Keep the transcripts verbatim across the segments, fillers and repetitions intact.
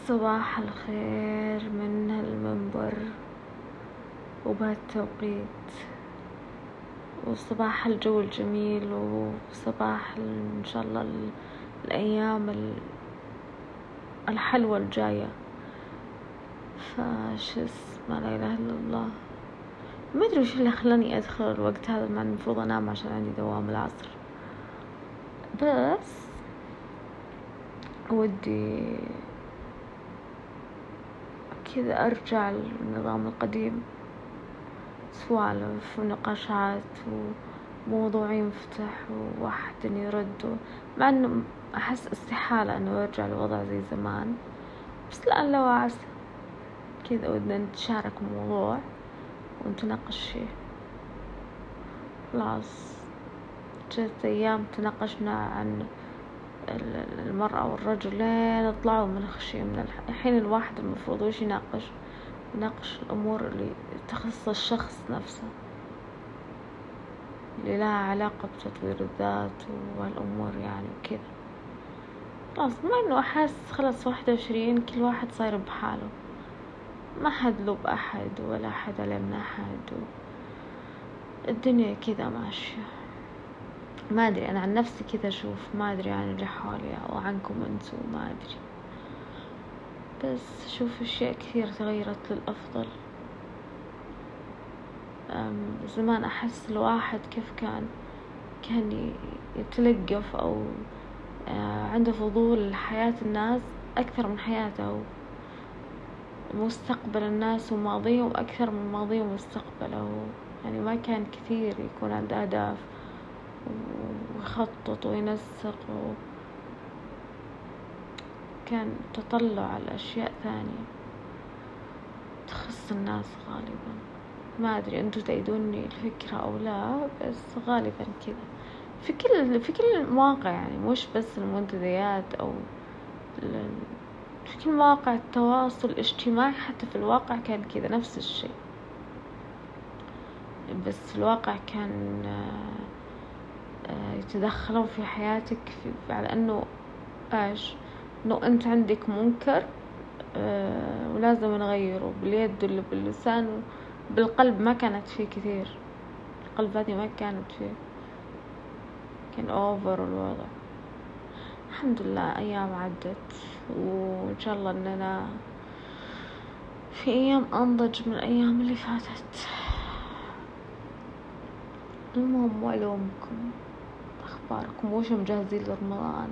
صباح الخير من هالمنبر وبهالتوقيت، وصباح الجو الجميل، وصباح إن شاء الله الأيام الحلوة الجاية. فش اسمه لا إله إلا الله، ما أدري وش اللي خلاني أدخل الوقت هذا، مع المفروض أنام عشان عندي دوام العصر. بس ودي كذا أرجع للنظام القديم، سوالف ونقاشات وموضوع ينفتح وواحد يرد، مع أنه أحس استحالة أنه يرجع لوضع زي زمان، بس لأن لو عسى كذا ودنا نتشارك موضوع ونتناقش فيه. خلاص جت أيام تناقشنا عن المرأة والرجل لين طلعوا من خشيمنا. الحين الواحد المفروض وش يناقش يناقش الأمور اللي تخص الشخص نفسه، اللي لها علاقة بتطوير الذات والأمور يعني وكذا. خلاص ما إنه أحس خلاص واحد وعشرين كل واحد صاير بحاله، ما حد لوب أحد ولا حد علمنا أحد، الدنيا كذا ماشية. ما أدري أنا عن نفسي كذا أشوف، ما أدري عن اللي حولي أو عنكم أنتوا، ما أدري، بس أشوف أشياء كثير تغيرت للأفضل. زمان أحس الواحد كيف كان كان يتلقف أو عنده فضول لحياة الناس أكثر من حياته، ومستقبل الناس وماضيهم أكثر من ماضيهم ومستقبله. يعني ما كان كثير يكون عنده أهداف ويخطط وينسق، وكان تطلع على أشياء ثانية تخص الناس غالبا. ما أدري أنتوا تأيدوني الفكرة أو لا، بس غالبا كذا في كل في كل المواقع، يعني مش بس المنتديات أو في كل مواقع التواصل الاجتماعي، حتى في الواقع كان كذا نفس الشيء، بس في الواقع كان يتدخلون في حياتك في على أنه إيش إنه أنت عندك منكر أه ولازم نغيره باليد ولا باللسان. بالقلب ما كانت فيه كثير، القلب هذه ما كانت فيه، كان أوفر الوضع. الحمد لله أيام عدت، وإن شاء الله أننا في أيام أنضج من الأيام اللي فاتت. المهم وألومكم، أخباركم وش مجهزين لرمضان؟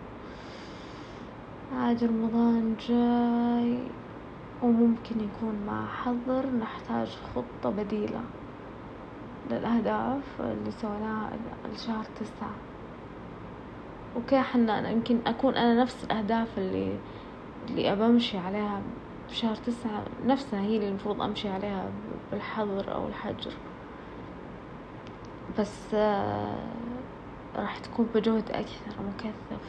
عاد رمضان جاي وممكن يكون مع حظر نحتاج خطة بديلة للأهداف اللي سويناها لشهر تسعة. وكي حنا يمكن أكون أنا نفس الأهداف اللي اللي أبى أمشي عليها بشهر تسعة نفسها هي اللي المفروض أمشي عليها بالحظر أو الحجر، بس راح تكون بجهد أكثر مكثف،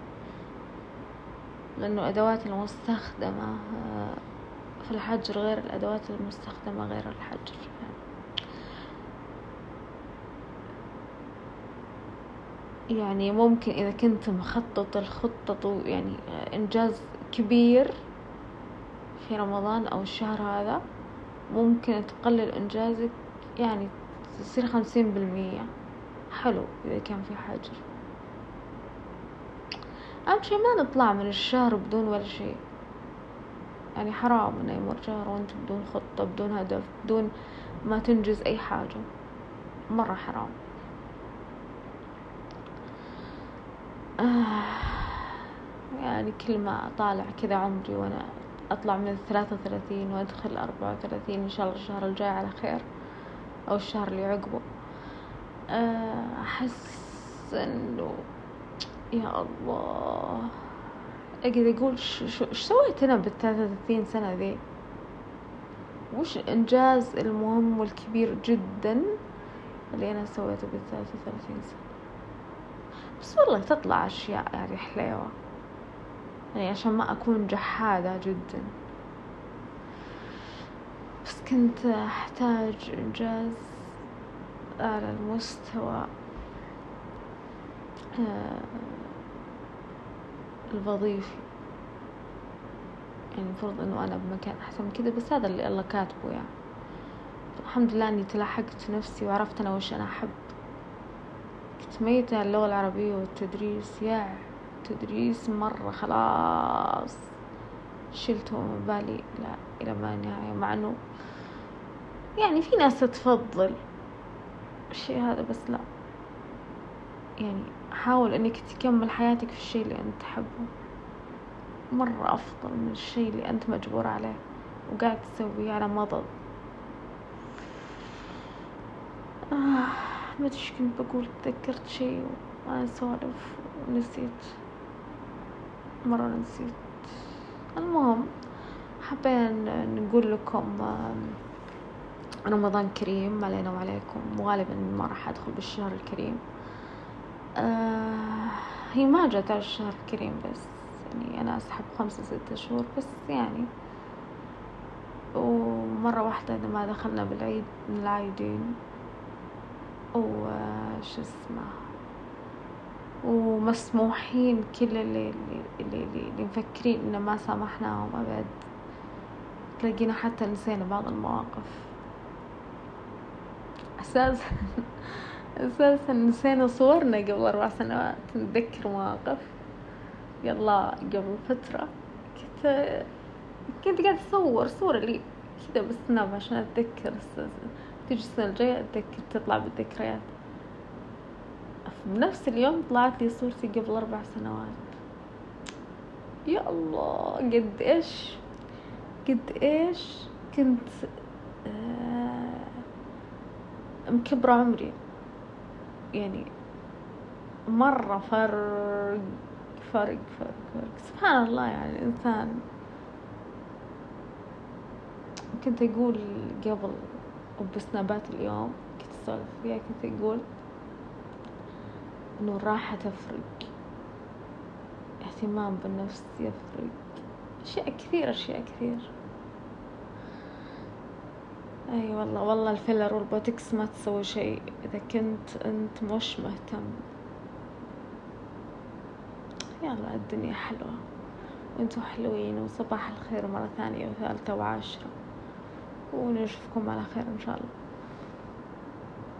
لأنه أدوات المستخدمة في الحجر غير الأدوات المستخدمة غير الحجر. يعني ممكن إذا كنت مخطط الخطة يعني إنجاز كبير في رمضان أو الشهر هذا، ممكن تقلل إنجازك، يعني تصير خمسين بالمية. حلو إذا كان في حجر. أهم شيء ما نطلع من الشهر بدون ولا شيء، يعني حرام إنه يمر شهر وأنت بدون خطة بدون هدف بدون ما تنجز أي حاجة، مرة حرام. آه يعني كل ما طالع كذا عمري وأنا أطلع من الثلاثة وثلاثين وأدخل أربعة وثلاثين إن شاء الله الشهر الجاي على خير أو الشهر اللي عقبه، أحس إنه يا الله أقدر أقول شو شو إيش سويت أنا بالثلاثة وثلاثين سنة ذي، وش الإنجاز المهم والكبير جدا اللي أنا سويته بالثلاثة وثلاثين سنة. بس والله تطلع أشياء يعني حليوة، يعني عشان ما أكون جحادة جدا، بس كنت أحتاج إنجاز على المستوى الوظيفي، يعني المفروض إنه أنا بمكان أحسن من كده، بس هذا اللي الله كاتبه يعني. الحمد لله إني تلاحقت نفسي وعرفت أنا وش أنا أحب. كنت ميتة اللغة العربية والتدريس، يا تدريس مرة خلاص شلته من بالي لا إلى ما نهاية، مع إنه يعني في ناس تفضل الشيء هذا، بس لا، يعني حاول إنك تكمل حياتك في الشيء اللي أنت تحبه، مرة أفضل من الشيء اللي أنت مجبور عليه وقاعد تسويه على مضض. آه ما أدري إيش كنت بقول، تذكرت شيء وأنا أسولف ونسيت، مرة نسيت. المهم حابين نقول لكم رمضان كريم علينا وعليكم، وغالبا ما راح أدخل بالشهر الكريم. آه هي ما جت على الشهر الكريم، بس يعني أنا أسحب خمسة ستة شهور بس يعني، ومرة واحدة إذا ما دخلنا بالعيد من العايدين وش اسمه، ومسموحين كل اللي اللي اللي, اللي مفكرين إن ما سامحناهم أبد، تلاقينا حتى نسينا بعض المواقف أساسا أساسا نسينا صورنا قبل أربع سنوات، نتذكر مواقف. يلا قبل فترة كنت كنت قاعد أصور صورة لي كذا بالسناب عشان أتذكر، تيجي السنة الجاية أتذكر تطلع بالذكريات. بنفس اليوم طلعت لي صورتي قبل أربع سنوات. يا الله قد إيش قد إيش كنت آه مكبرة عمري، يعني مرة فرق فرق فرق فرق سبحان الله. يعني الإنسان كنت أقول قبل وبسنابات اليوم كنت أسولف فيها، كنت أقول إنه الراحة تفرق، اهتمام بالنفس يفرق، أشياء كثير أشياء كثير. أي أيوة والله والله الفيلر والبوتكس ما تسوي شيء إذا كنت أنت مش مهتم. يلا الدنيا حلوة وأنتوا حلوين، وصباح الخير مرة ثانية وثالثة وعاشرة، ونشوفكم على خير إن شاء الله.